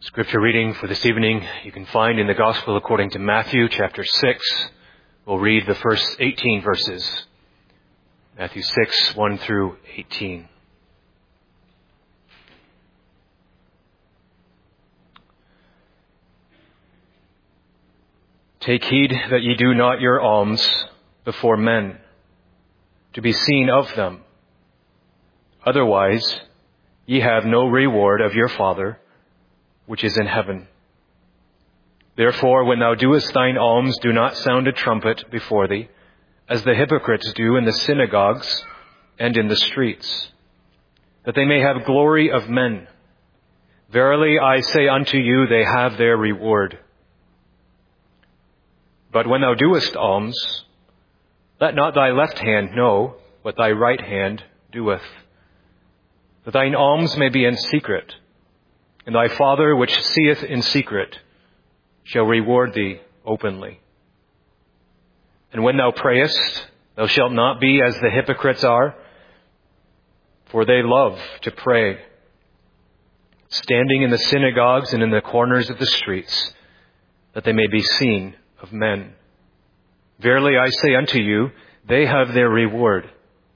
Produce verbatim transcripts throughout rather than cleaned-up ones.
Scripture reading for this evening you can find in the Gospel according to Matthew chapter six. We'll read the first eighteen verses. Matthew six, one through eighteen. Take heed that ye do not your alms before men, to be seen of them. Otherwise, ye have no reward of your Father, which is in heaven. Therefore, when thou doest thine alms, do not sound a trumpet before thee, as the hypocrites do in the synagogues and in the streets, that they may have glory of men. Verily, I say unto you, they have their reward. But when thou doest alms, let not thy left hand know what thy right hand doeth, that thine alms may be in secret, and thy Father which seeth in secret shall reward thee openly. And when thou prayest, thou shalt not be as the hypocrites are, for they love to pray, standing in the synagogues and in the corners of the streets, that they may be seen of men. Verily I say unto you, they have their reward.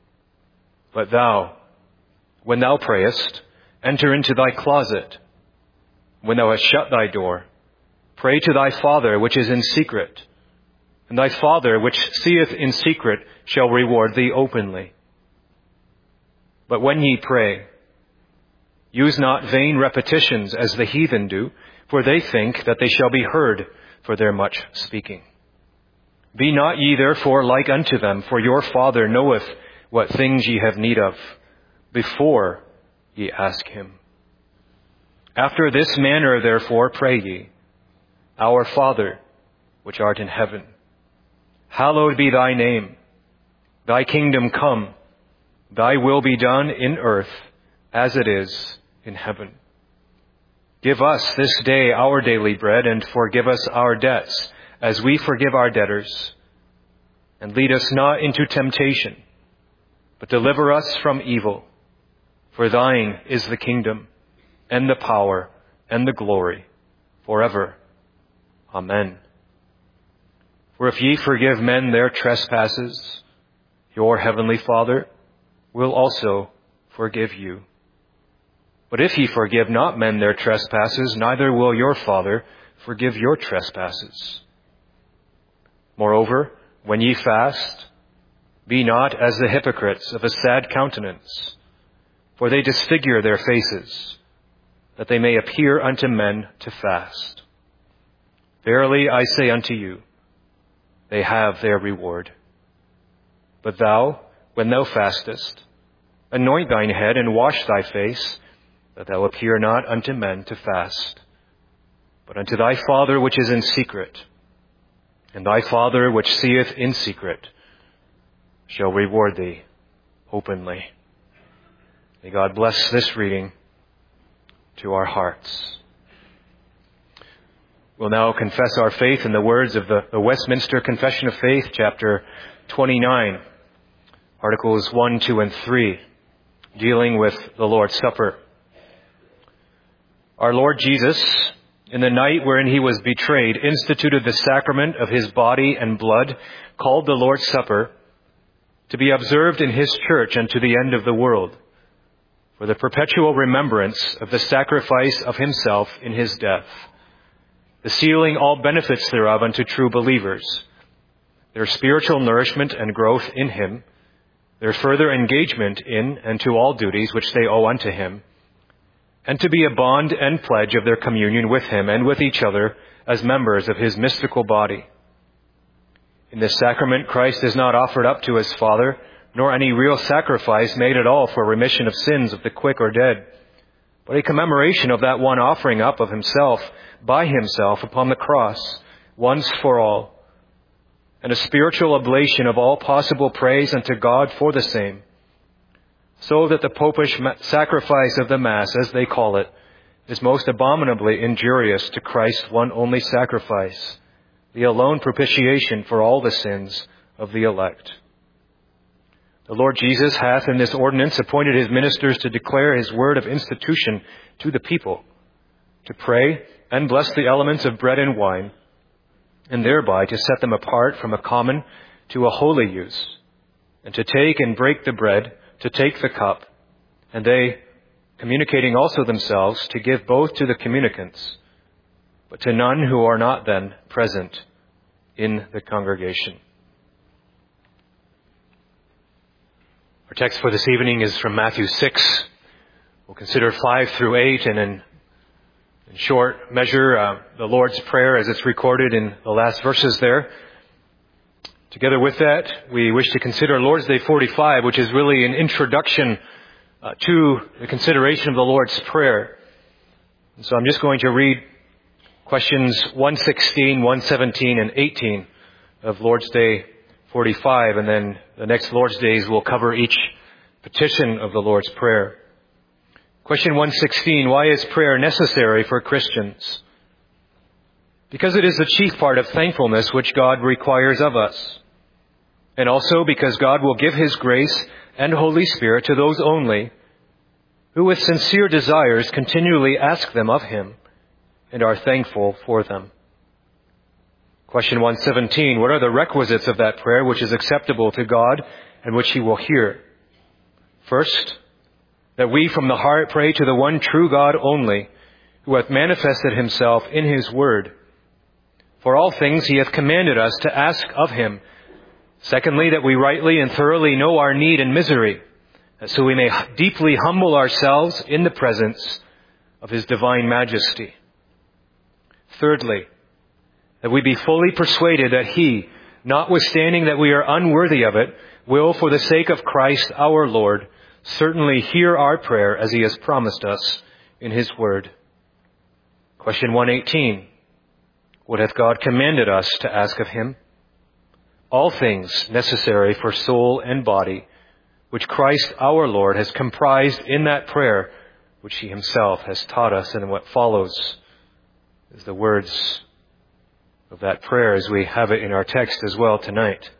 But thou, when thou prayest, enter into thy closet. When thou hast shut thy door, pray to thy Father which is in secret, and thy Father which seeth in secret shall reward thee openly. But when ye pray, use not vain repetitions as the heathen do, for they think that they shall be heard for their much speaking. Be not ye therefore like unto them, for your Father knoweth what things ye have need of, before ye ask him. After this manner, therefore, pray ye, Our Father, which art in heaven, hallowed be thy name. Thy kingdom come, thy will be done in earth as it is in heaven. Give us this day our daily bread, and forgive us our debts, as we forgive our debtors. And lead us not into temptation, but deliver us from evil. For thine is the kingdom, and the power, and the glory, forever. Amen. For if ye forgive men their trespasses, your heavenly Father will also forgive you. But if ye forgive not men their trespasses, neither will your Father forgive your trespasses. Moreover, when ye fast, be not as the hypocrites of a sad countenance, for they disfigure their faces, that they may appear unto men to fast. Verily I say unto you, they have their reward. But thou, when thou fastest, anoint thine head and wash thy face, that thou appear not unto men to fast, but unto thy Father which is in secret. And thy Father which seeth in secret shall reward thee openly. May God bless this reading to our hearts. We'll now confess our faith in the words of the, the Westminster Confession of Faith, chapter twenty-nine, articles one, two, and three, dealing with the Lord's Supper. Our Lord Jesus, in the night wherein he was betrayed, instituted the sacrament of his body and blood, called the Lord's Supper, to be observed in his church unto the end of the world, for the perpetual remembrance of the sacrifice of himself in his death, the sealing all benefits thereof unto true believers, their spiritual nourishment and growth in him, their further engagement in and to all duties which they owe unto him, and to be a bond and pledge of their communion with him and with each other as members of his mystical body. In this sacrament, Christ is not offered up to his Father, nor any real sacrifice made at all for remission of sins of the quick or dead, but a commemoration of that one offering up of himself by himself upon the cross, once for all, and a spiritual oblation of all possible praise unto God for the same, so that the popish sacrifice of the Mass, as they call it, is most abominably injurious to Christ's one only sacrifice, the alone propitiation for all the sins of the elect. The Lord Jesus hath in this ordinance appointed his ministers to declare his word of institution to the people, to pray and bless the elements of bread and wine, and thereby to set them apart from a common to a holy use, and to take and break the bread, to take the cup, and they, communicating also themselves, to give both to the communicants, but to none who are not then present in the congregation. Our text for this evening is from Matthew six. We'll consider five through eight, and in, in short measure, uh, the Lord's Prayer as it's recorded in the last verses there. Together with that, we wish to consider Lord's Day forty-five, which is really an introduction uh, to the consideration of the Lord's Prayer. And so I'm just going to read questions one sixteen, one seventeen, and eighteen of Lord's Day forty-five, and then the next Lord's Days will cover each petition of the Lord's Prayer. Question one sixteen, why is prayer necessary for Christians? Because it is the chief part of thankfulness which God requires of us. And also because God will give His grace and Holy Spirit to those only who with sincere desires continually ask them of Him and are thankful for them. Question one seventeen, what are the requisites of that prayer which is acceptable to God and which He will hear? First, that we from the heart pray to the one true God only, who hath manifested Himself in His Word. For all things He hath commanded us to ask of Him. Secondly, that we rightly and thoroughly know our need and misery, so we may deeply humble ourselves in the presence of His divine majesty. Thirdly, that we be fully persuaded that He, notwithstanding that we are unworthy of it, will, for the sake of Christ our Lord, certainly hear our prayer as He has promised us in His Word. Question one eighteen. What hath God commanded us to ask of Him? All things necessary for soul and body, which Christ our Lord has comprised in that prayer, which He Himself has taught us. And what follows is the words of that prayer as we have it in our text as well tonight.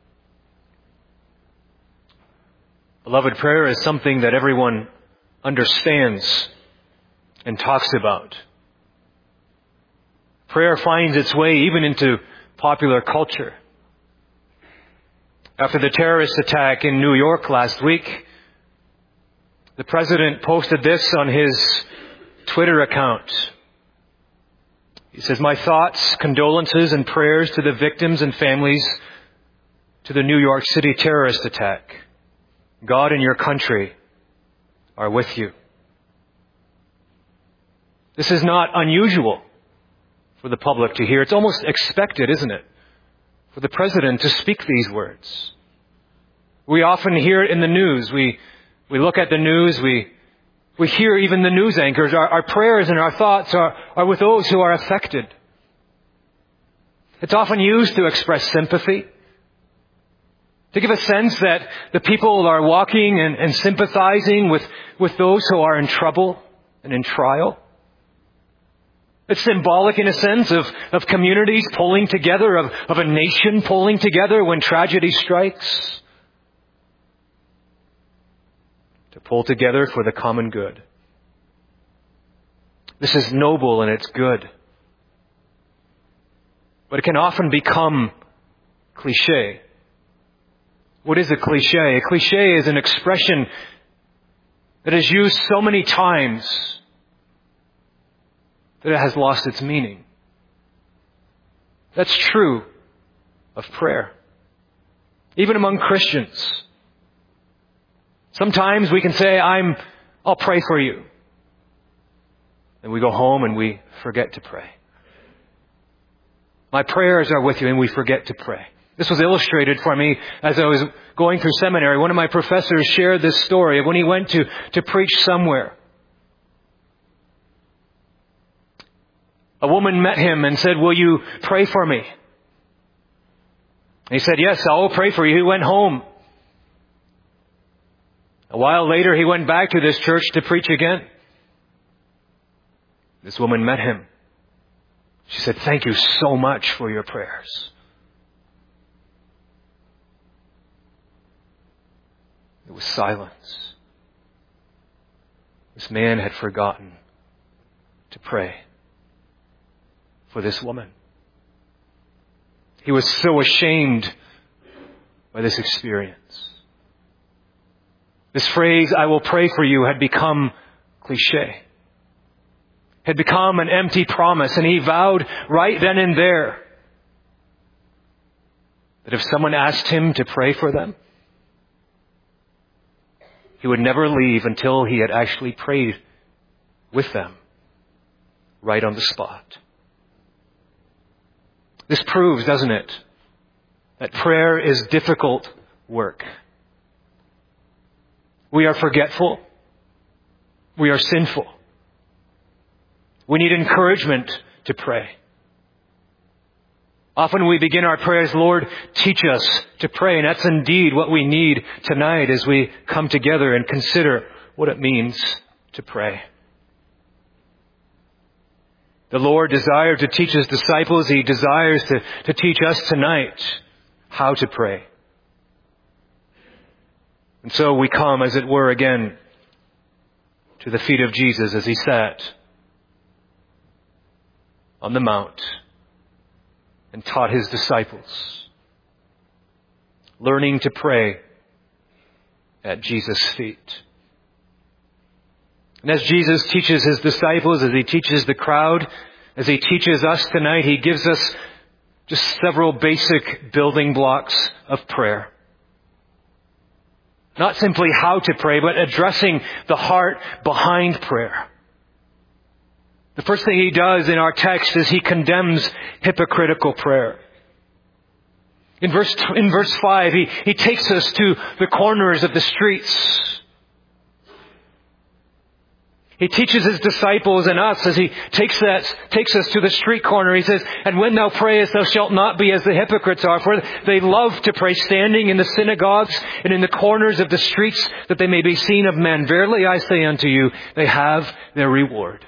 Beloved, prayer is something that everyone understands and talks about. Prayer finds its way even into popular culture. After the terrorist attack in New York last week, the President posted this on his Twitter account. He says, "My thoughts, condolences, and prayers to the victims and families to the New York City terrorist attack. God and your country are with you." This is not unusual for the public to hear. It's almost expected, isn't it, for the President to speak these words. We often hear it in the news. We we look at the news. We we hear even the news anchors. Our, our prayers and our thoughts are, are with those who are affected. It's often used to express sympathy, to give a sense that the people are walking and, and sympathizing with, with those who are in trouble and in trial. It's symbolic in a sense of, of communities pulling together, of, of a nation pulling together when tragedy strikes. To pull together for the common good. This is noble and it's good. But it can often become cliche. What is a cliche? A cliche is an expression that is used so many times that it has lost its meaning. That's true of prayer. Even among Christians. Sometimes we can say, I'm, I'll pray for you. And we go home and we forget to pray. My prayers are with you, and we forget to pray. This was illustrated for me as I was going through seminary. One of my professors shared this story of when he went to, to preach somewhere. A woman met him and said, "Will you pray for me?" And he said, "Yes, I will pray for you." He went home. A while later, he went back to this church to preach again. This woman met him. She said, "Thank you so much for your prayers." It was silence. This man had forgotten to pray for this woman. He was so ashamed by this experience. This phrase, "I will pray for you," had become cliche. Had become an empty promise, and he vowed right then and there that if someone asked him to pray for them, he would never leave until he had actually prayed with them right on the spot. This proves, doesn't it, that prayer is difficult work. We are forgetful. We are sinful. We need encouragement to pray. Often we begin our prayers, "Lord, teach us to pray." And that's indeed what we need tonight as we come together and consider what it means to pray. The Lord desired to teach His disciples. He desires to, to teach us tonight how to pray. And so we come, as it were, again to the feet of Jesus as He sat on the mount and taught His disciples, learning to pray at Jesus' feet. And as Jesus teaches His disciples, as He teaches the crowd, as He teaches us tonight, He gives us just several basic building blocks of prayer. Not simply how to pray, but addressing the heart behind prayer. The first thing He does in our text is He condemns hypocritical prayer. In verse, in verse five, he, he takes us to the corners of the streets. He teaches His disciples and us as He takes that, takes us to the street corner. He says, "And when thou prayest, thou shalt not be as the hypocrites are, for they love to pray standing in the synagogues and in the corners of the streets, that they may be seen of men. Verily I say unto you, they have their reward."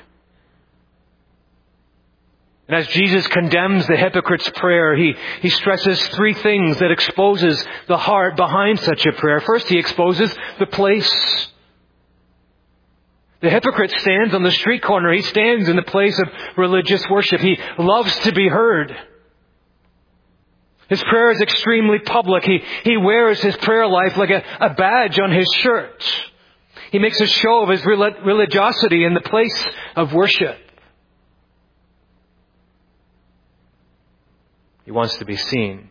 And as Jesus condemns the hypocrite's prayer, he, he stresses three things that exposes the heart behind such a prayer. First, He exposes the place. The hypocrite stands on the street corner. He stands in the place of religious worship. He loves to be heard. His prayer is extremely public. He, he wears his prayer life like a, a badge on his shirt. He makes a show of his religiosity in the place of worship. He wants to be seen.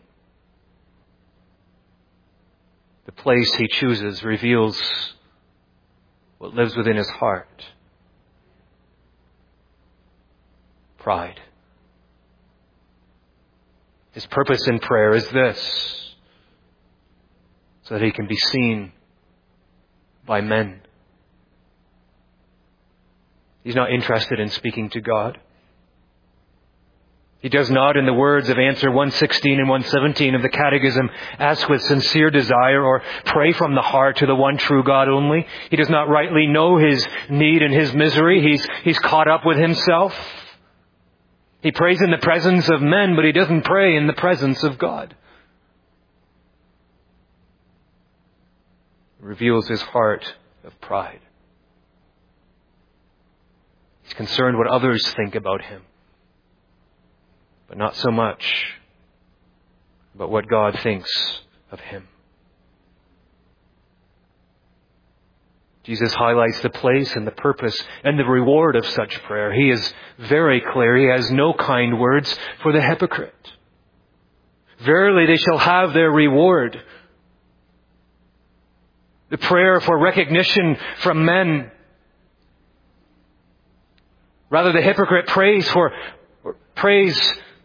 The place he chooses reveals what lives within his heart. Pride. His purpose in prayer is this, so that he can be seen by men. He's not interested in speaking to God. He does not, in the words of answer one sixteen and one seventeen of the Catechism, ask with sincere desire or pray from the heart to the one true God only. He does not rightly know his need and his misery. He's, he's caught up with himself. He prays in the presence of men, but he doesn't pray in the presence of God. It reveals his heart of pride. He's concerned what others think about him, but not so much about what God thinks of him. Jesus highlights the place and the purpose and the reward of such prayer. He is very clear. He has no kind words for the hypocrite. Verily they shall have their reward. The prayer for recognition from men. Rather, the hypocrite prays for prays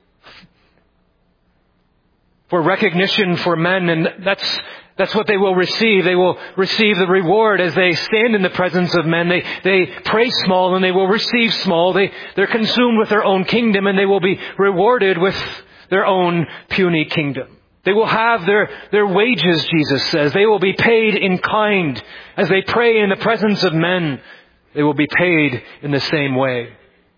for recognition for men, and that's that's what they will receive. They will receive the reward as they stand in the presence of men. They they pray small and they will receive small. They they're consumed with their own kingdom and they will be rewarded with their own puny kingdom. They will have their their wages, Jesus says. They will be paid in kind. As they pray in the presence of men, they will be paid in the same way.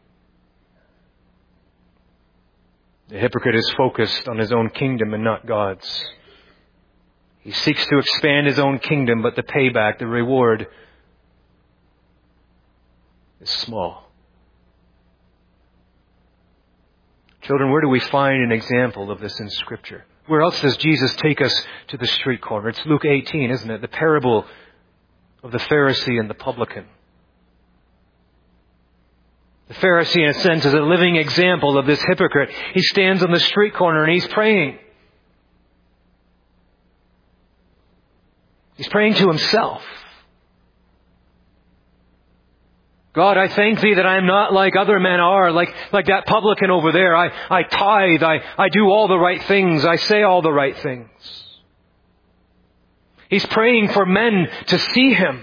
The hypocrite is focused on his own kingdom and not God's. He seeks to expand his own kingdom, but the payback, the reward, is small. Children, where do we find an example of this in Scripture? Where else does Jesus take us to the street corner? It's Luke eighteen, isn't it? The parable of the Pharisee and the publican. The Pharisee, in a sense, is a living example of this hypocrite. He stands on the street corner and he's praying. He's praying to himself. God, I thank Thee that I am not like other men are, like, like that publican over there. I, I tithe, I, I do all the right things, I say all the right things. He's praying for men to see him.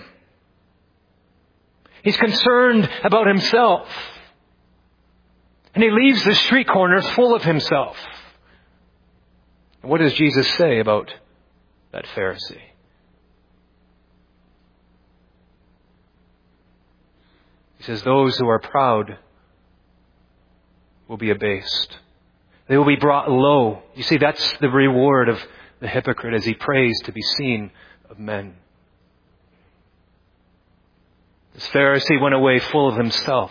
He's concerned about himself. And he leaves the street corner full of himself. And what does Jesus say about that Pharisee? He says, those who are proud will be abased. They will be brought low. You see, that's the reward of the hypocrite as he prays to be seen of men. This Pharisee went away full of himself,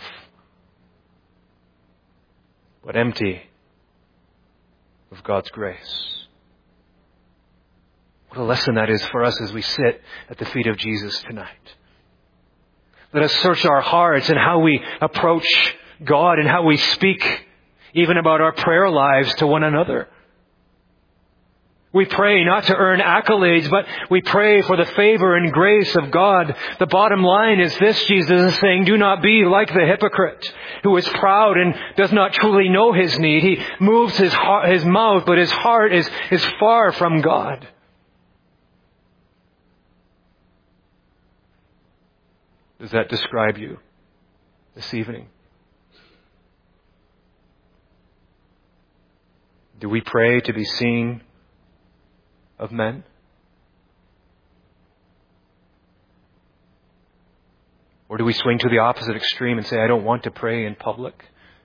but empty of God's grace. What a lesson that is for us as we sit at the feet of Jesus tonight. Let us search our hearts and how we approach God and how we speak even about our prayer lives to one another. We pray not to earn accolades, but we pray for the favor and grace of God. The bottom line is this: Jesus is saying, do not be like the hypocrite who is proud and does not truly know his need. He moves his heart, his mouth, but his heart is, is far from God. Does that describe you this evening? Do we pray to be seen of men? Or do we swing to the opposite extreme and say, I don't want to pray in public?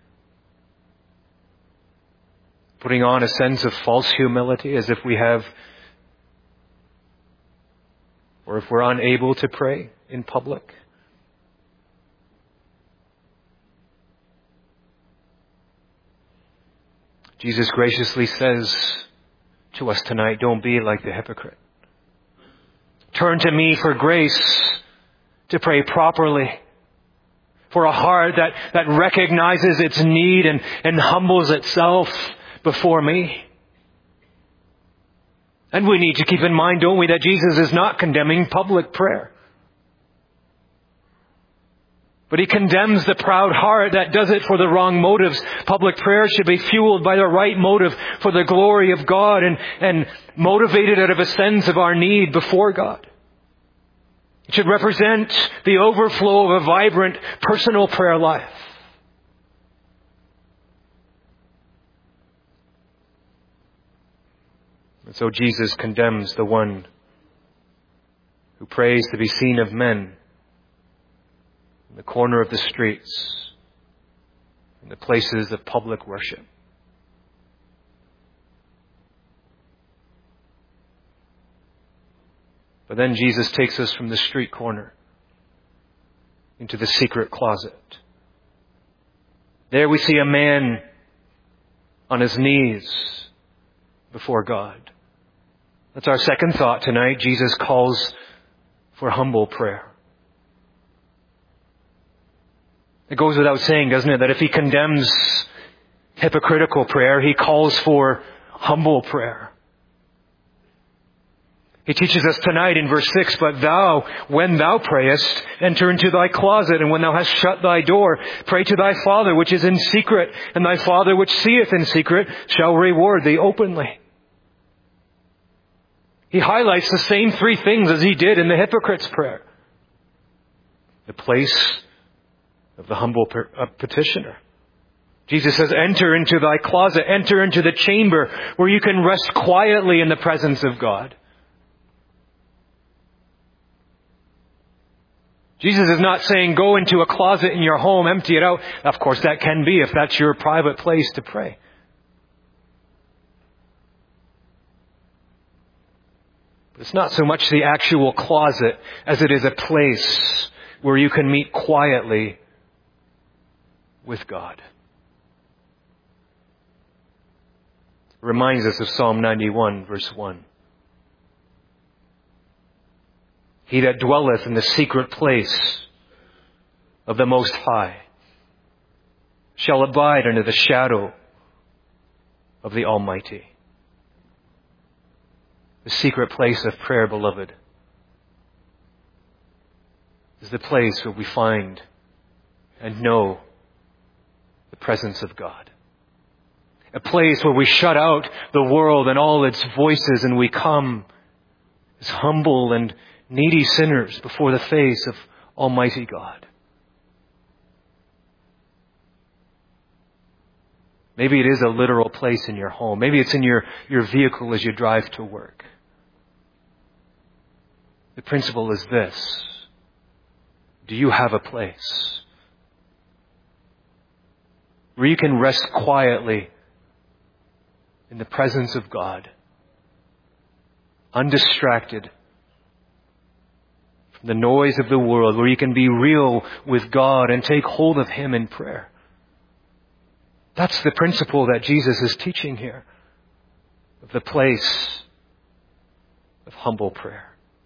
Putting on a sense of false humility as if we have, or if we're unable to pray in public. Jesus graciously says to us tonight, don't be like the hypocrite. Turn to me for grace to pray properly, for a heart that, that recognizes its need and, and humbles itself before me. And we need to keep in mind, don't we, that Jesus is not condemning public prayer. But He condemns the proud heart that does it for the wrong motives. Public prayer should be fueled by the right motive for the glory of God and, and motivated out of a sense of our need before God. It should represent the overflow of a vibrant personal prayer life. And so Jesus condemns the one who prays to be seen of men in the corner of the streets, in the places of public worship. But then Jesus takes us from the street corner into the secret closet. There we see a man on his knees before God. That's our second thought tonight. Jesus calls for humble prayer. It goes without saying, doesn't it, that if He condemns hypocritical prayer, He calls for humble prayer. He teaches us tonight in verse six, but thou, when thou prayest, enter into thy closet, and when thou hast shut thy door, pray to thy Father which is in secret, and thy Father which seeth in secret shall reward thee openly. He highlights the same three things as He did in the hypocrite's prayer. The place of the humble petitioner. Jesus says, enter into thy closet, enter into the chamber where you can rest quietly in the presence of God. Jesus is not saying go into a closet in your home, empty it out. Of course, that can be if that's your private place to pray. But it's not so much the actual closet as it is a place where you can meet quietly with God. reminds us of Psalm ninety-one, verse one. He that dwelleth in the secret place of the Most High shall abide under the shadow of the Almighty. The secret place of prayer, beloved, is the place where we find and know the presence of God. A place where we shut out the world and all its voices, and we come as humble and needy sinners before the face of Almighty God. Maybe it is a literal place in your home. Maybe it's in your, your vehicle as you drive to work. The principle is this. Do you have a place where you can rest quietly in the presence of God, undistracted from the noise of the world, where you can be real with God and take hold of Him in prayer? That's the principle that Jesus is teaching here, of the place of humble prayer.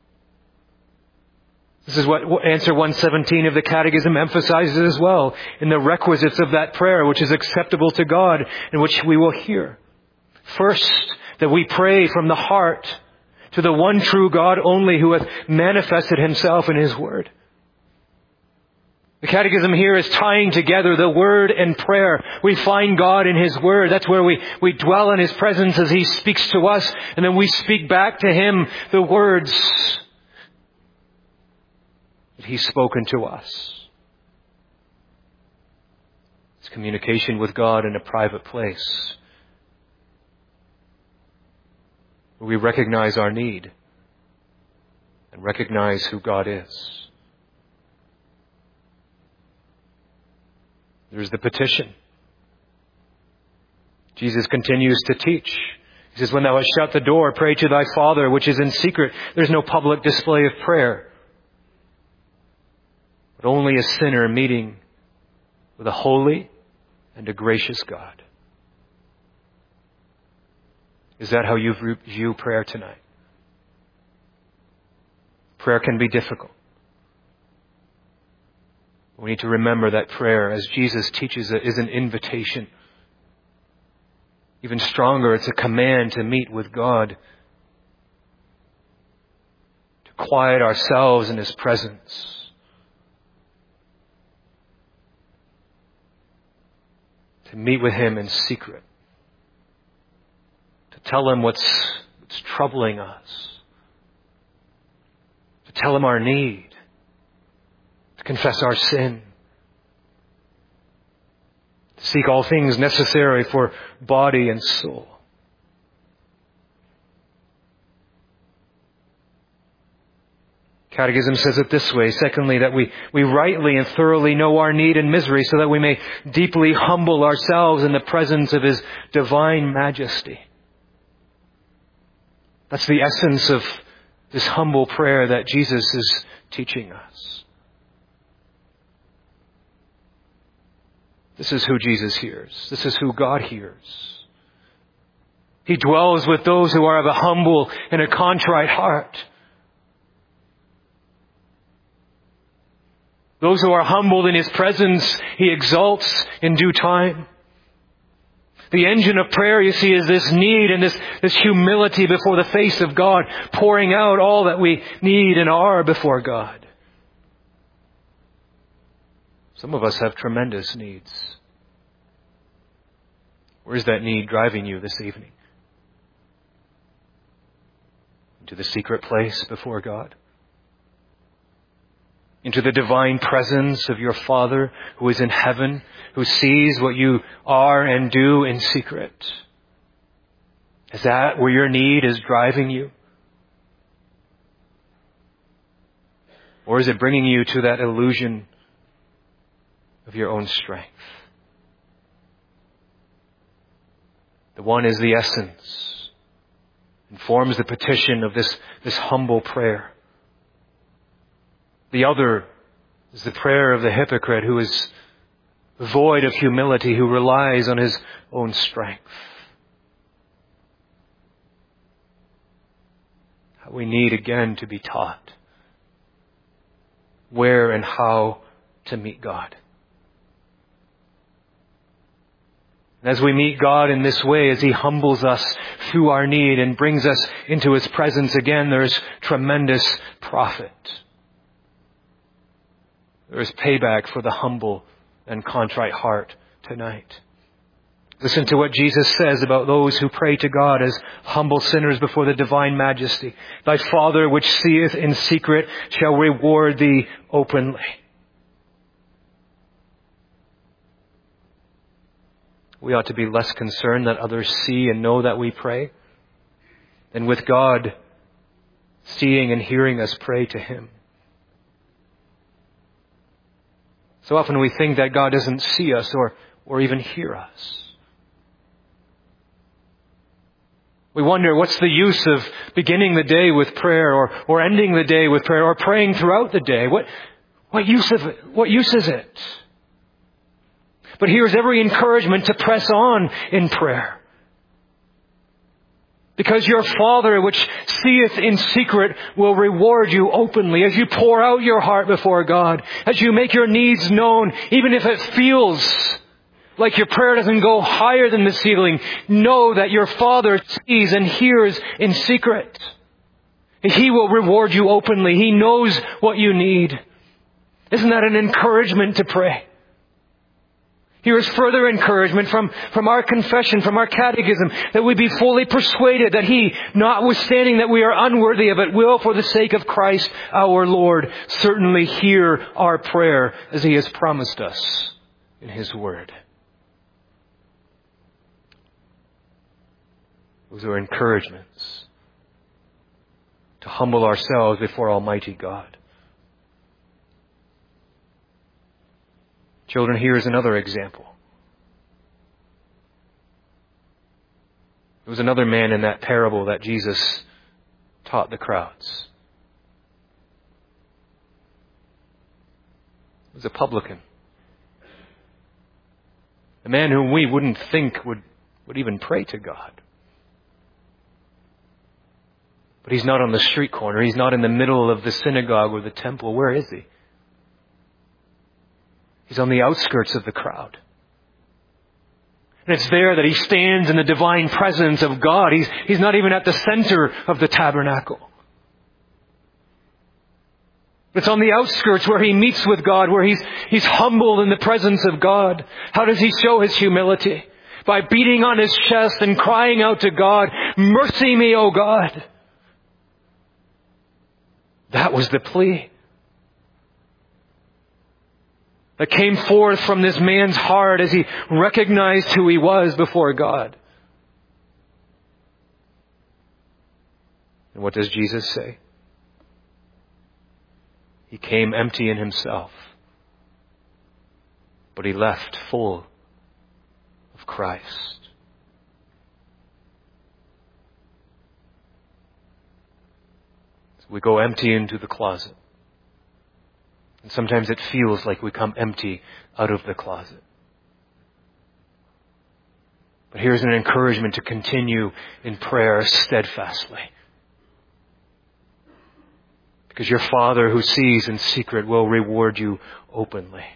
This is what answer one seventeen of the Catechism emphasizes as well, in the requisites of that prayer, which is acceptable to God, and which we will hear. First, that we pray from the heart to the one true God only, who hath manifested Himself in His Word. The Catechism here is tying together the Word and prayer. We find God in His Word. That's where we, we dwell in His presence as He speaks to us, and then we speak back to Him the words that He's spoken to us. It's communication with God in a private place, where we recognize our need and recognize who God is. There's the petition. Jesus continues to teach. He says, when thou hast shut the door, pray to thy Father which is in secret. There's no public display of prayer, but only a sinner meeting with a holy and a gracious God. Is that how you view prayer tonight? Prayer can be difficult. We need to remember that prayer, as Jesus teaches it, is an invitation. Even stronger, it's a command to meet with God, to quiet ourselves in His presence, to meet with Him in secret, to tell Him what's, what's troubling us, to tell Him our need, to confess our sin, to seek all things necessary for body and soul. Catechism says it this way. Secondly, that we, we rightly and thoroughly know our need and misery, so that we may deeply humble ourselves in the presence of His divine majesty. That's the essence of this humble prayer that Jesus is teaching us. This is who Jesus hears. This is who God hears. He dwells with those who are of a humble and a contrite heart. Those who are humbled in His presence, He exalts in due time. The engine of prayer, you see, is this need and this, this humility before the face of God, pouring out all that we need and are before God. Some of us have tremendous needs. Where's that need driving you this evening? Into the secret place before God? Into the divine presence of your Father who is in heaven, who sees what you are and do in secret? Is that where your need is driving you? Or is it bringing you to that illusion of your own strength? The one is the essence and forms the petition of this, this humble prayer. The other is the prayer of the hypocrite, who is void of humility, who relies on his own strength. we need again to be taught where and how to meet God. And as we meet God in this way, as He humbles us through our need and brings us into His presence again, there's tremendous profit. There is payback for the humble and contrite heart tonight. Listen to what Jesus says about those who pray to God as humble sinners before the divine majesty. Thy Father which seeth in secret shall reward thee openly. We ought to be less concerned that others see and know that we pray than with God seeing and hearing us pray to Him. So often we think that God doesn't see us or, or even hear us. We wonder, what's the use of beginning the day with prayer or, or ending the day with prayer or praying throughout the day? What, what use of it? What use is it? But here's every encouragement to press on in prayer. Because your Father which seeth in secret will reward you openly as you pour out your heart before God, as you make your needs known, even if it feels like your prayer doesn't go higher than the ceiling. Know that your Father sees and hears in secret. He will reward you openly. He knows what you need. Isn't that an encouragement to pray? Here is further encouragement from, from our confession, from our catechism, that we be fully persuaded that He, notwithstanding that we are unworthy of it, will, for the sake of Christ our Lord, certainly hear our prayer as He has promised us in His Word. Those are encouragements to humble ourselves before Almighty God. Children, here is another example. There was another man in that parable that Jesus taught the crowds. It was a publican. A man whom we wouldn't think would, would even pray to God. But he's not on the street corner. He's not in the middle of the synagogue or the temple. Where is he? He's on the outskirts of the crowd. And it's there that he stands in the divine presence of God. He's, he's not even at the center of the tabernacle. It's on the outskirts where he meets with God, where he's, he's humbled in the presence of God. How does he show his humility? By beating on his chest and crying out to God, "Mercy me, O God." That was the plea that came forth from this man's heart as he recognized who he was before God. And what does Jesus say? He came empty in himself, but he left full of Christ. So we go empty into the closet. And sometimes it feels like we come empty out of the closet. But here's an encouragement to continue in prayer steadfastly. Because your Father who sees in secret will reward you openly.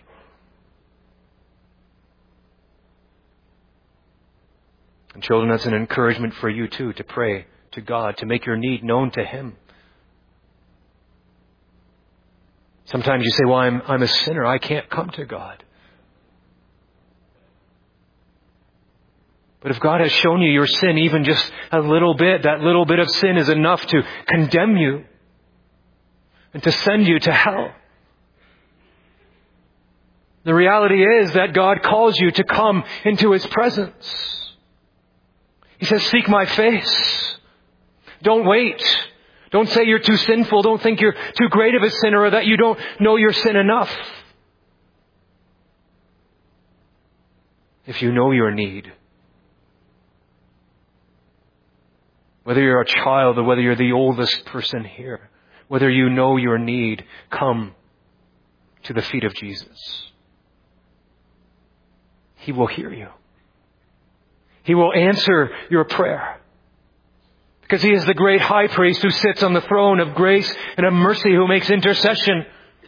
And children, that's an encouragement for you too, to pray to God, to make your need known to Him. Sometimes you say, well, I'm, I'm a sinner. I can't come to God. But if God has shown you your sin even just a little bit, that little bit of sin is enough to condemn you and to send you to hell. The reality is that God calls you to come into His presence. He says, seek my face. Don't wait. Don't say you're too sinful. Don't think you're too great of a sinner or that you don't know your sin enough. If you know your need, whether you're a child or whether you're the oldest person here, whether you know your need, come to the feet of Jesus. He will hear you. He will answer your prayer. Because He is the great high priest who sits on the throne of grace and of mercy, who makes intercession.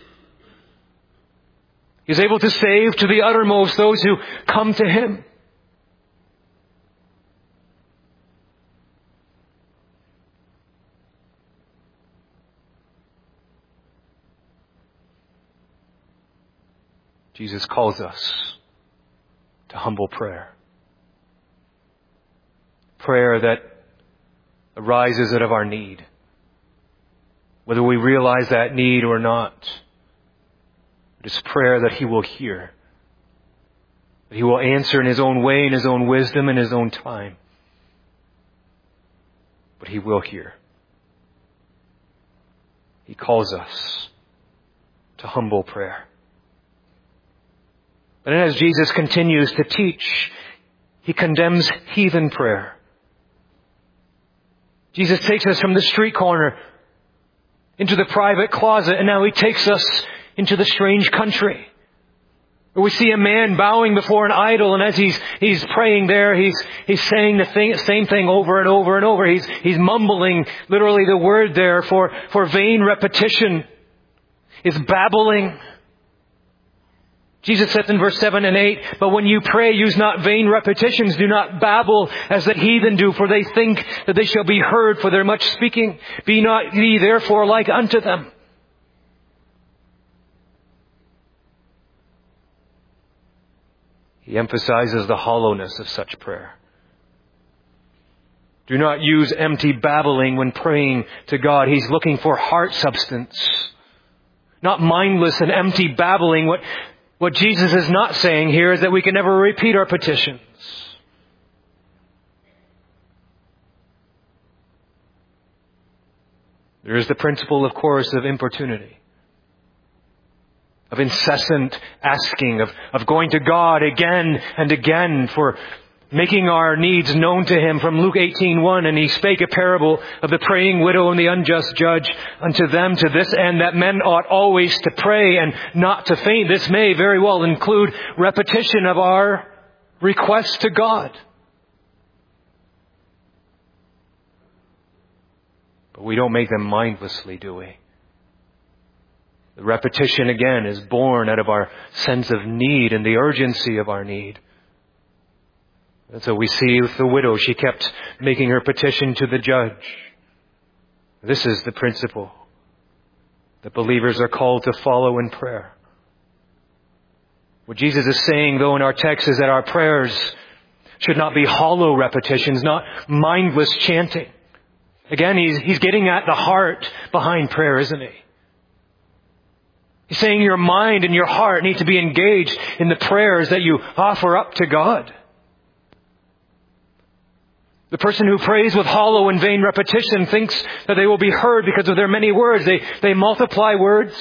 He is able to save to the uttermost those who come to Him. Jesus calls us to humble prayer. Prayer that arises out of our need, whether we realize that need or not. It is prayer that He will hear, that He will answer in His own way, in His own wisdom, in His own time. But He will hear. He calls us to humble prayer. But as Jesus continues to teach, He condemns heathen prayer. Jesus takes us from the street corner into the private closet, and now He takes us into the strange country, where we see a man bowing before an idol, and as he's he's praying there, he's he's saying the thing, same thing over and over and over. He's he's mumbling literally the word there for for vain repetition. Is babbling. Jesus says in verse seven and eight, "But when you pray, use not vain repetitions. Do not babble as the heathen do, for they think that they shall be heard for their much speaking. Be not ye therefore like unto them." He emphasizes the hollowness of such prayer. Do not use empty babbling when praying to God. He's looking for heart substance, not mindless and empty babbling. What What Jesus is not saying here is that we can never repeat our petitions. There is the principle, of course, of importunity, of incessant asking, of, of going to God again and again for making our needs known to Him. From Luke eighteen one, "And He spake a parable of the praying widow and the unjust judge unto them to this end, that men ought always to pray and not to faint." This may very well include repetition of our requests to God. But we don't make them mindlessly, do we? The repetition, again, is born out of our sense of need and the urgency of our need. And so we see with the widow, she kept making her petition to the judge. This is the principle that believers are called to follow in prayer. What Jesus is saying, though, in our text is that our prayers should not be hollow repetitions, not mindless chanting. Again, he's, he's getting at the heart behind prayer, isn't he? He's saying your mind and your heart need to be engaged in the prayers that you offer up to God. The person who prays with hollow and vain repetition thinks that they will be heard because of their many words. They, they multiply words.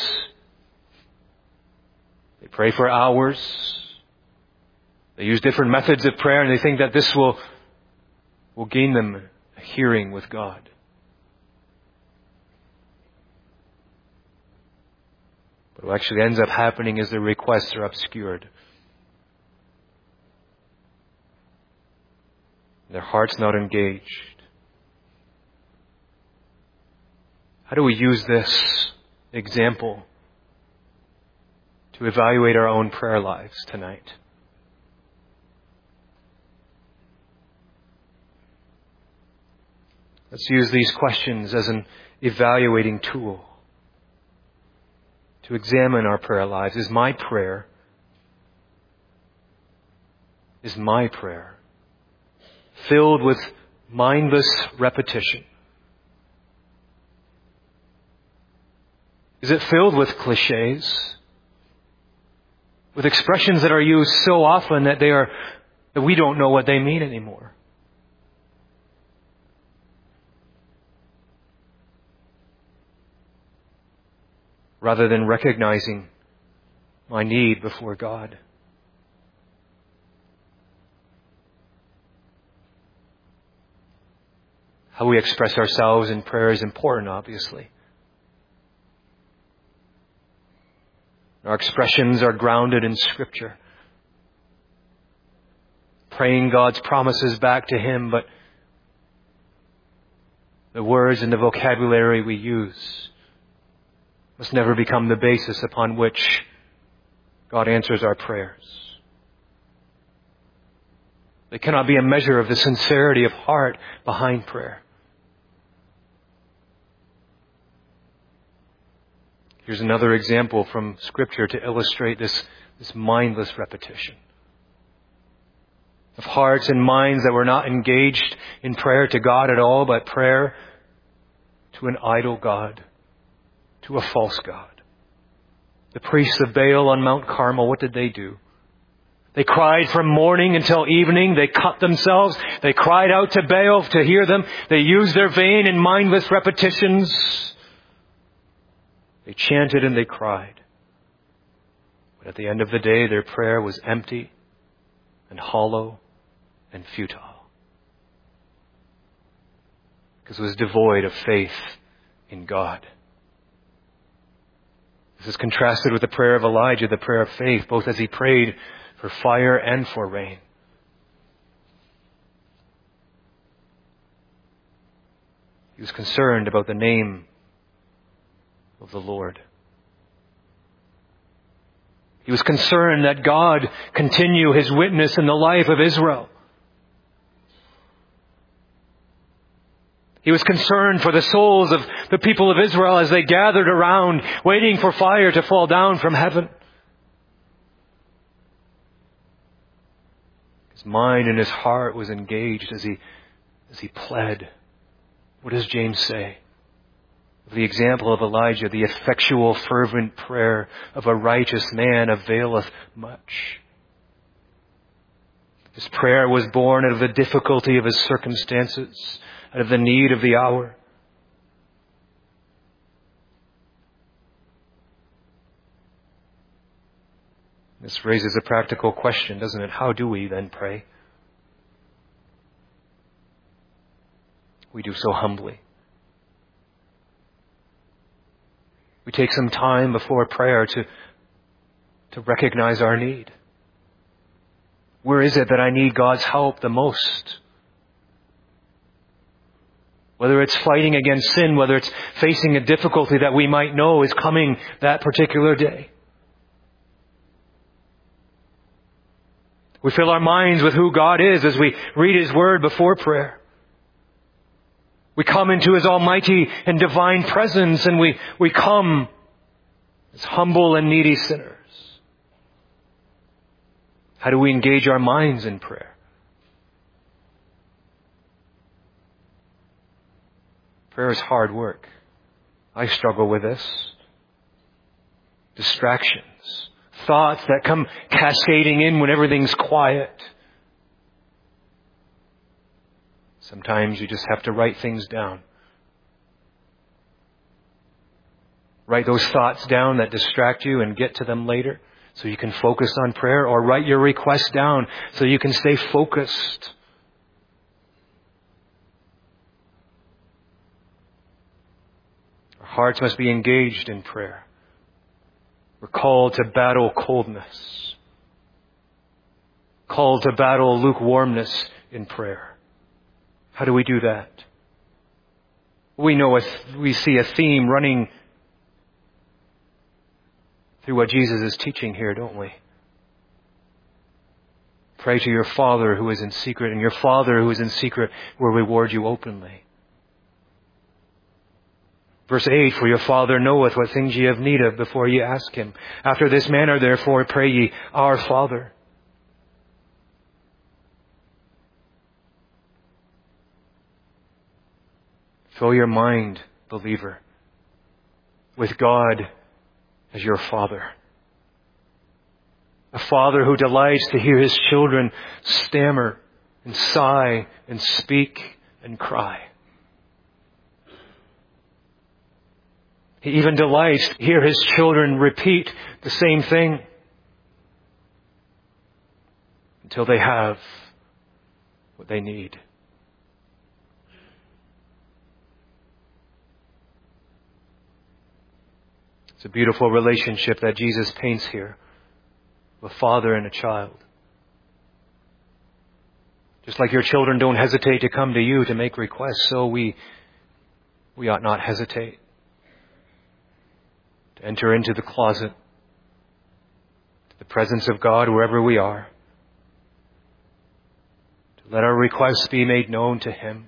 They pray for hours. They use different methods of prayer, and they think that this will, will gain them a hearing with God. But what actually ends up happening is their requests are obscured. Their heart's not engaged. How do we use this example to evaluate our own prayer lives tonight? Let's use these questions as an evaluating tool to examine our prayer lives. Is my prayer, is my prayer filled with mindless repetition? Is it filled with cliches? With expressions that are used so often that they are that we don't know what they mean anymore? Rather than recognizing my need before God. How we express ourselves in prayer is important, obviously. Our expressions are grounded in Scripture. Praying God's promises back to Him, but The words and the vocabulary we use must never become the basis upon which God answers our prayers. They cannot be a measure of the sincerity of heart behind prayer. Here's another example from Scripture to illustrate this, this mindless repetition of hearts and minds that were not engaged in prayer to God at all, but prayer to an idol god, to a false god. The priests of Baal on Mount Carmel, what did they do? They cried from morning until evening. They cut themselves. They cried out to Baal to hear them. They used their vain and mindless repetitions. They chanted and they cried. But at the end of the day, their prayer was empty and hollow and futile, because it was devoid of faith in God. This is contrasted with the prayer of Elijah, the prayer of faith, both as he prayed for fire and for rain. He was concerned about the name of the Lord. He was concerned that God continue His witness in the life of Israel. He was concerned for the souls of the people of Israel as they gathered around, waiting for fire to fall down from heaven. His mind and his heart was engaged as he, as he pled. What does James say? The example of Elijah, the effectual fervent prayer of a righteous man availeth much. His prayer was born out of the difficulty of his circumstances, out of the need of the hour. This raises a practical question, doesn't it? How do we then pray? We do so humbly. We take some time before prayer to, to recognize our need. Where is it that I need God's help the most? Whether it's fighting against sin, whether it's facing a difficulty that we might know is coming that particular day. We fill our minds with who God is as we read His Word before prayer. We come into His almighty and divine presence, and we, we come as humble and needy sinners. How do we engage our minds in prayer? Prayer is hard work. I struggle with this. Distractions. Thoughts that come cascading in when everything's quiet. Sometimes you just have to write things down. Write those thoughts down that distract you and get to them later so you can focus on prayer, or write your request down so you can stay focused. Our hearts must be engaged in prayer. We're called to battle coldness. Called to battle lukewarmness in prayer. How do we do that? We know a, we see a theme running through what Jesus is teaching here, don't we? Pray to your Father who is in secret, and your Father who is in secret will reward you openly. Verse eight, for your Father knoweth what things ye have need of before ye ask Him. After this manner, therefore, pray ye, Our Father. Fill your mind, believer, with God as your Father. A Father who delights to hear His children stammer and sigh and speak and cry. He even delights to hear His children repeat the same thing until they have what they need. It's a beautiful relationship that Jesus paints here, of a father and a child. Just like your children don't hesitate to come to you to make requests, so we we ought not hesitate to enter into the closet, to the presence of God wherever we are, to let our requests be made known to Him,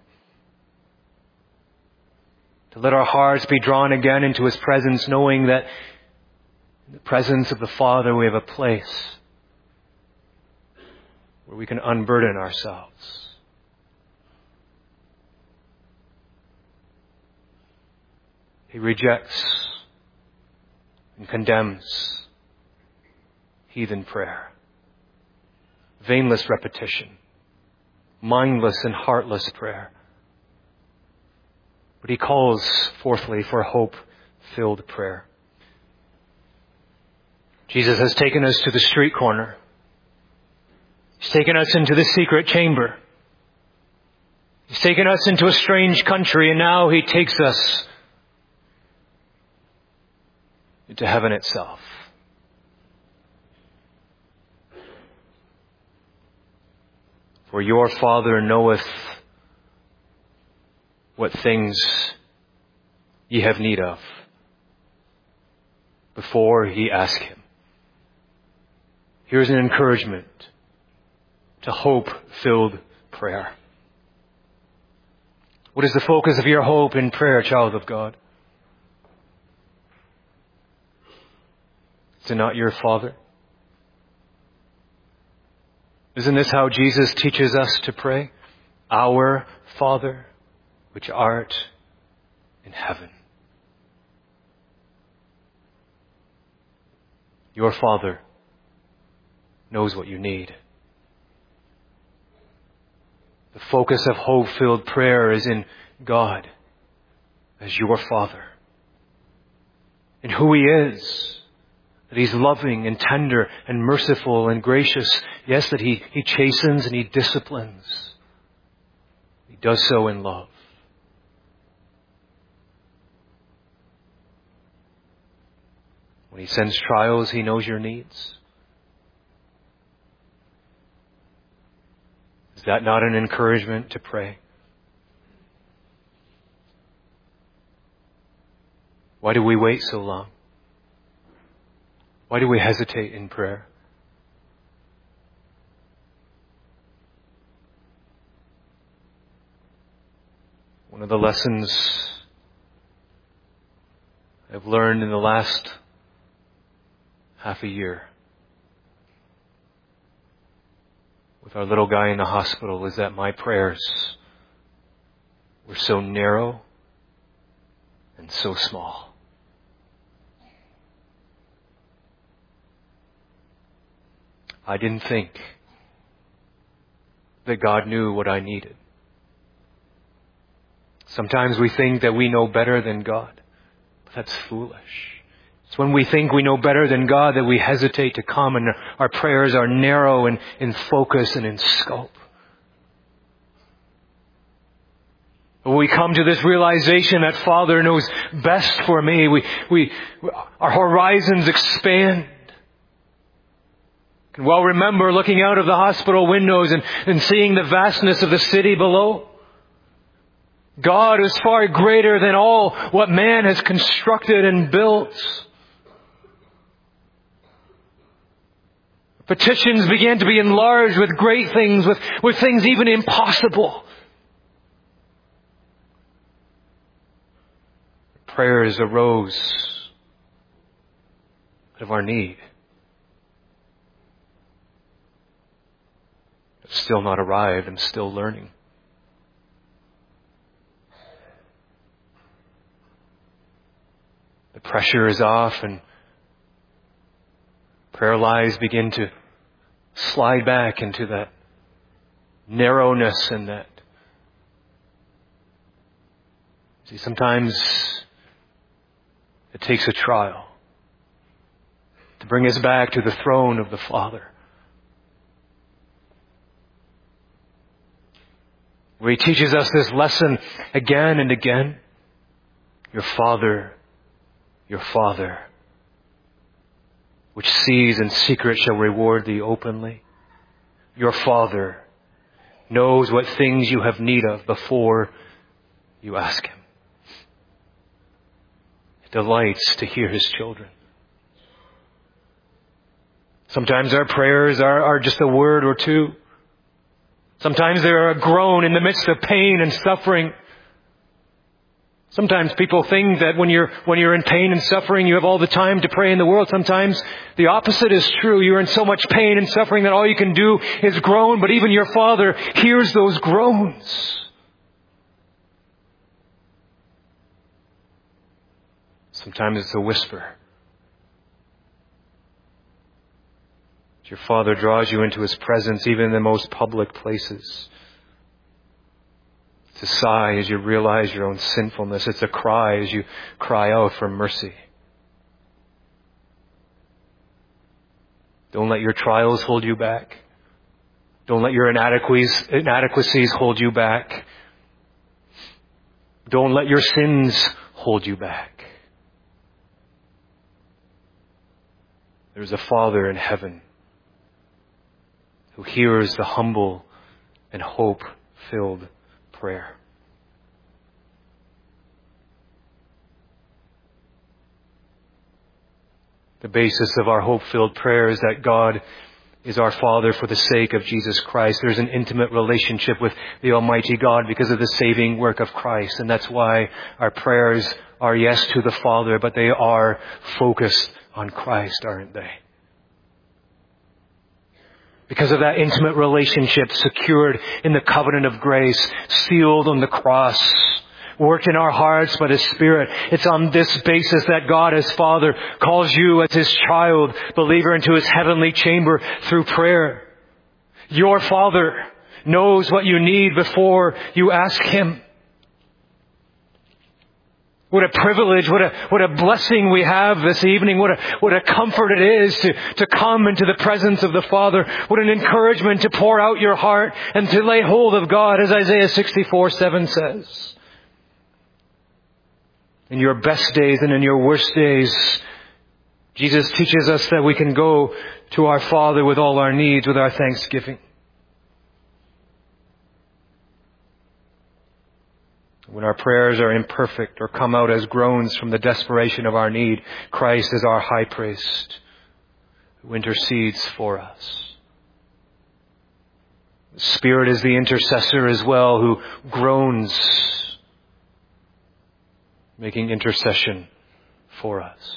to let our hearts be drawn again into His presence, knowing that in the presence of the Father we have a place where we can unburden ourselves. He rejects and condemns heathen prayer, vainless repetition, mindless and heartless prayer. But He calls, fourthly, for hope-filled prayer. Jesus has taken us to the street corner. He's taken us into the secret chamber. He's taken us into a strange country, and now He takes us into heaven itself. For your Father knoweth what things ye have need of before ye ask Him. Here's an encouragement to hope-filled prayer. What is the focus of your hope in prayer, child of God? Is it not your Father? Isn't this how Jesus teaches us to pray? Our Father, which art in heaven. Your Father knows what you need. The focus of hope-filled prayer is in God as your Father, in who He is, that He's loving and tender and merciful and gracious. Yes, that He, he chastens and He disciplines. He does so in love. When He sends trials, He knows your needs. Is that not an encouragement to pray? Why do we wait so long? Why do we hesitate in prayer? One of the lessons I've learned in the last half a year with our little guy in the hospital is that my prayers were so narrow and so small. I didn't think that God knew what I needed. Sometimes we think that we know better than God, but that's foolish. It's when we think we know better than God that we hesitate to come, and our prayers are narrow and in focus and in scope. When we come to this realization that Father knows best for me, we, we, our horizons expand. I can well remember looking out of the hospital windows and, and seeing the vastness of the city below. God is far greater than all what man has constructed and built. Petitions began to be enlarged with great things, with, with things even impossible. Prayers arose out of our need. But still not arrived and still learning. The pressure is off and prayer lives begin to slide back into that narrowness and that. See, sometimes it takes a trial to bring us back to the throne of the Father, where He teaches us this lesson again and again. Your Father, your Father, which sees in secret shall reward thee openly. Your Father knows what things you have need of before you ask Him. delights to hear His children. Sometimes our prayers are, are just a word or two. Sometimes they're a groan in the midst of pain and suffering. Sometimes people think that when you're, when you're in pain and suffering, you have all the time to pray in the world. Sometimes the opposite is true. You're in so much pain and suffering that all you can do is groan, but even your Father hears those groans. Sometimes it's a whisper. Your Father draws you into His presence even in the most public places. It's a sigh as you realize your own sinfulness. It's a cry as you cry out for mercy. Don't let your trials hold you back. Don't let your inadequacies, inadequacies hold you back. Don't let your sins hold you back. There's a Father in heaven who hears the humble and hope-filled prayer. The basis of our hope-filled prayer is that God is our Father for the sake of Jesus Christ. There's an intimate relationship with the Almighty God because of the saving work of Christ. And that's why our prayers are yes to the Father, but they are focused on Christ, aren't they? Because of that intimate relationship secured in the covenant of grace, sealed on the cross, worked in our hearts by the Spirit. It's on this basis that God as Father calls you as His child, believer, into His heavenly chamber through prayer. Your Father knows what you need before you ask Him. What a privilege, what a, what a blessing we have this evening. What a, what a comfort it is to, to come into the presence of the Father. What an encouragement to pour out your heart and to lay hold of God, as Isaiah sixty-four seven says. In your best days and in your worst days, Jesus teaches us that we can go to our Father with all our needs, with our thanksgiving. When our prayers are imperfect or come out as groans from the desperation of our need, Christ is our high priest who intercedes for us. The Spirit is the intercessor as well, who groans, making intercession for us.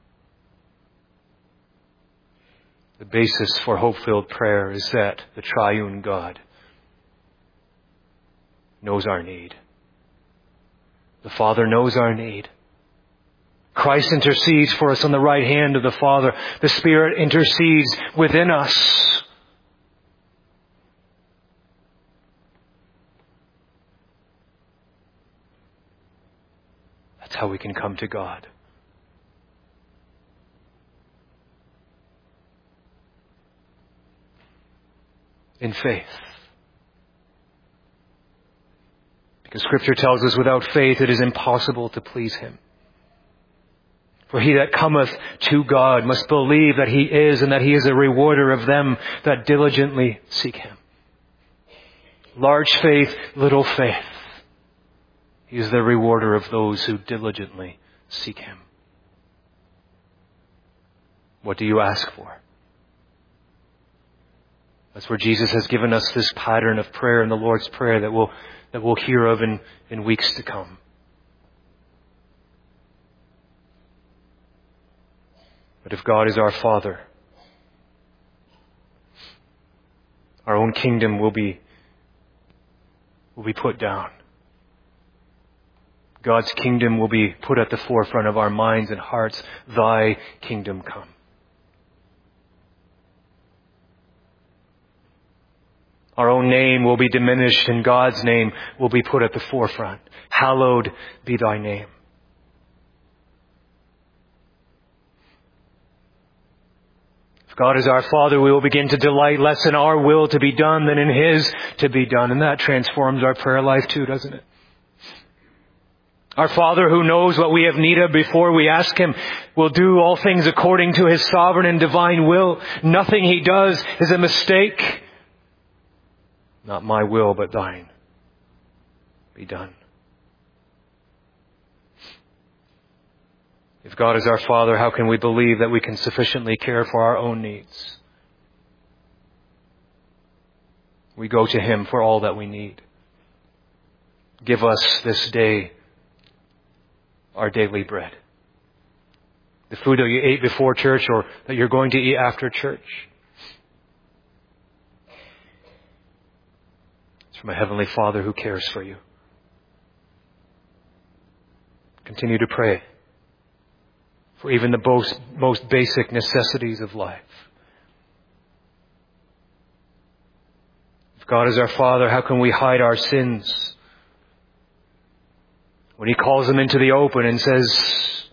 The basis for hope-filled prayer is that the triune God knows our need. The Father knows our need. Christ intercedes for us on the right hand of the Father. The Spirit intercedes within us. That's how we can come to God. In faith. Because Scripture tells us without faith it is impossible to please Him. For he that cometh to God must believe that He is, and that He is a rewarder of them that diligently seek Him. Large faith, little faith. He is the rewarder of those who diligently seek Him. What do you ask for? That's where Jesus has given us this pattern of prayer in the Lord's Prayer that we'll, that we'll hear of in, in weeks to come. But if God is our Father, our own kingdom will be, will be put down. God's kingdom will be put at the forefront of our minds and hearts. Thy kingdom come. Our own name will be diminished and God's name will be put at the forefront. Hallowed be thy name. If God is our Father, we will begin to delight less in our will to be done than in His to be done. And that transforms our prayer life too, doesn't it? Our Father, who knows what we have need of before we ask Him, will do all things according to His sovereign and divine will. Nothing He does is a mistake. Not my will, but thine be done. If God is our Father, how can we believe that we can sufficiently care for our own needs? We go to Him for all that we need. Give us this day our daily bread. The food that you ate before church or that you're going to eat after church. It's from a Heavenly Father who cares for you. Continue to pray for even the most, most basic necessities of life. If God is our Father, how can we hide our sins? When He calls them into the open and says,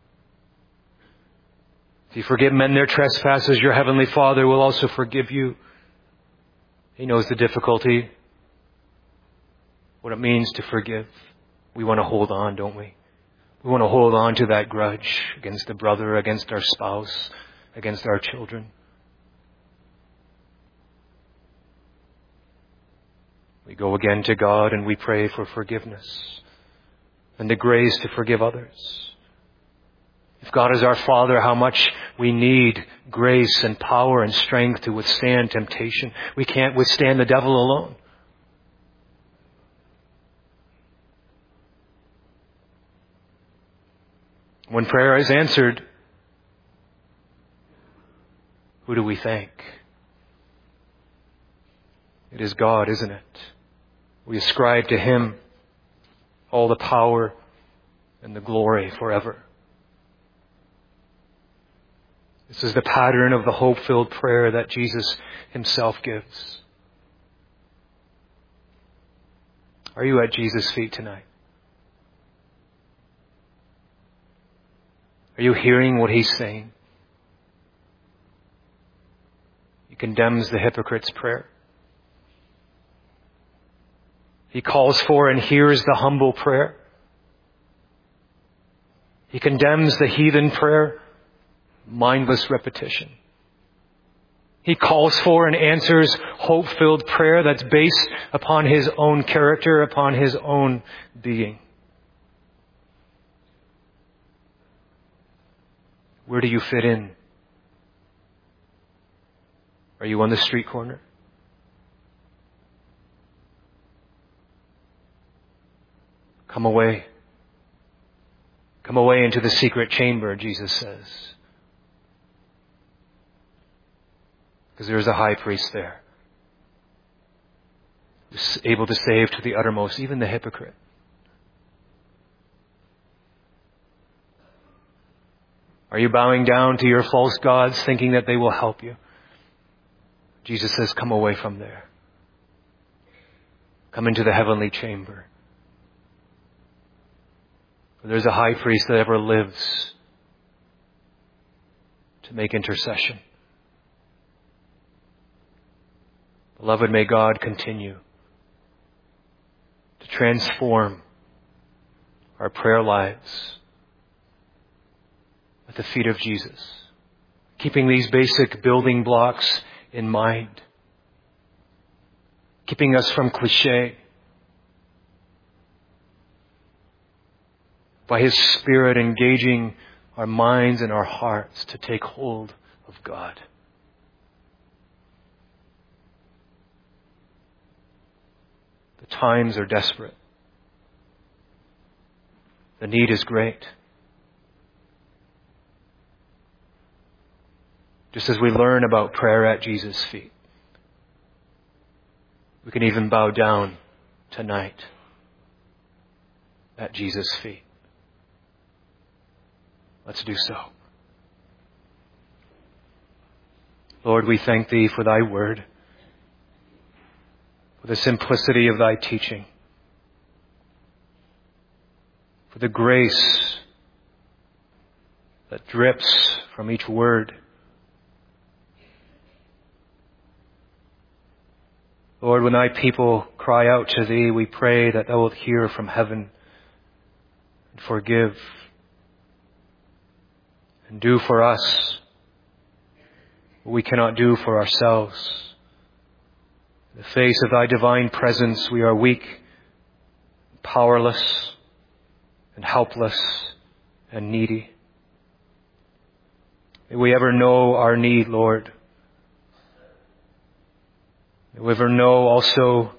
if you forgive men their trespasses, your Heavenly Father will also forgive you. He knows the difficulty, what it means to forgive. We want to hold on, don't we? We want to hold on to that grudge against a brother, against our spouse, against our children. We go again to God and we pray for forgiveness and the grace to forgive others. If God is our Father, how much we need grace and power and strength to withstand temptation. We can't withstand the devil alone. When prayer is answered, who do we thank? It is God, isn't it? We ascribe to Him all the power and the glory forever. This is the pattern of the hope-filled prayer that Jesus Himself gives. Are you at Jesus' feet tonight? Are you hearing what He's saying? He condemns the hypocrite's prayer. He calls for and hears the humble prayer. He condemns the heathen prayer, mindless repetition. He calls for and answers hope-filled prayer that's based upon His own character, upon His own being. Where do you fit in? Are you on the street corner? Come away. Come away into the secret chamber, Jesus says. Because there is a high priest there, who's able to save to the uttermost, even the hypocrite. Are you bowing down to your false gods, thinking that they will help you? Jesus says, come away from there. Come into the heavenly chamber. For there's a high priest that ever lives to make intercession. Beloved, may God continue to transform our prayer lives at the feet of Jesus, keeping these basic building blocks in mind, keeping us from cliché, by His Spirit engaging our minds and our hearts to take hold of God. The times are desperate. The need is great. Just as we learn about prayer at Jesus' feet, we can even bow down tonight at Jesus' feet. Let's do so. Lord, we thank Thee for Thy word, for the simplicity of Thy teaching, for the grace that drips from each word. Lord, when Thy people cry out to Thee, we pray that Thou wilt hear from heaven and forgive and do for us what we cannot do for ourselves. In the face of Thy divine presence, we are weak, powerless, and helpless, and needy. May we ever know our need, Lord. May we ever know also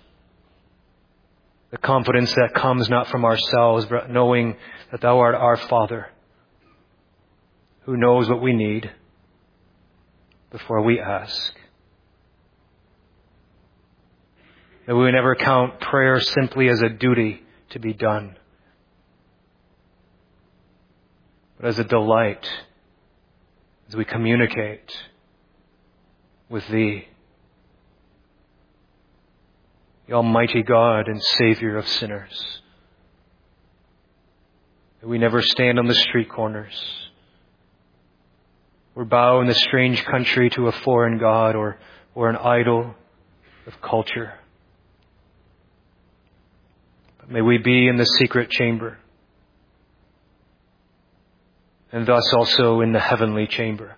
the confidence that comes not from ourselves, but knowing that Thou art our Father, who knows what we need before we ask. May we never count prayer simply as a duty to be done, but as a delight as we communicate with Thee, the Almighty God and Savior of sinners. May we never stand on the street corners or bow in the strange country to a foreign god or, or an idol of culture. But may we be in the secret chamber, and thus also in the heavenly chamber,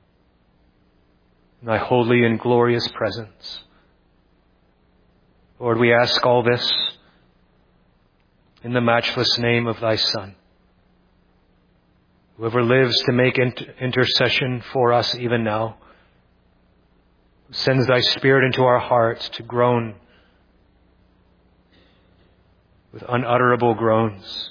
in Thy holy and glorious presence. Lord, we ask all this in the matchless name of Thy Son, whoever lives to make inter- intercession for us even now, who sends Thy Spirit into our hearts to groan with unutterable groans.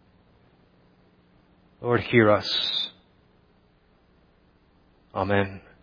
Lord, hear us. Amen.